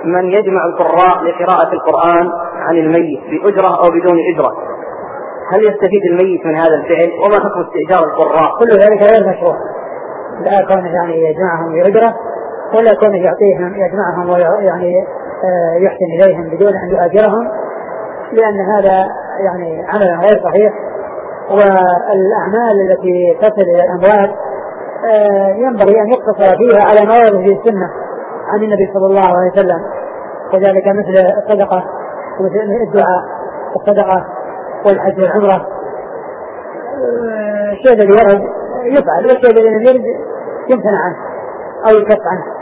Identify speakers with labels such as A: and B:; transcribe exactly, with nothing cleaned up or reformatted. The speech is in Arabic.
A: من يجمع القراء لقراءة القرآن عن الميت بأجرة أو بدون أجرة، هل يستفيد الميت من هذا الفعل؟ وما حكم استئجار القراء؟
B: كل ذلك غير مشروع، لا كونه يعني يجمعهم بأجرة ولا كونه يعطيهم يجمعهم ويعني يحسن إليهم بدون أن يؤجرهم، لأن هذا يعني عمل غير صحيح. والأعمال التي تصل إلى الأموات ينبغي أن يقتصر فيها على ما ورد في السنة عن النبي صلى الله عليه وسلم، وذلك مثل الصدقة ومثل الدعاء والصدقة والحج والعمرة. الشيء الذي يرد يفعل، والشيء الذي لم يرد يمتنع عنه أو يكف عنه.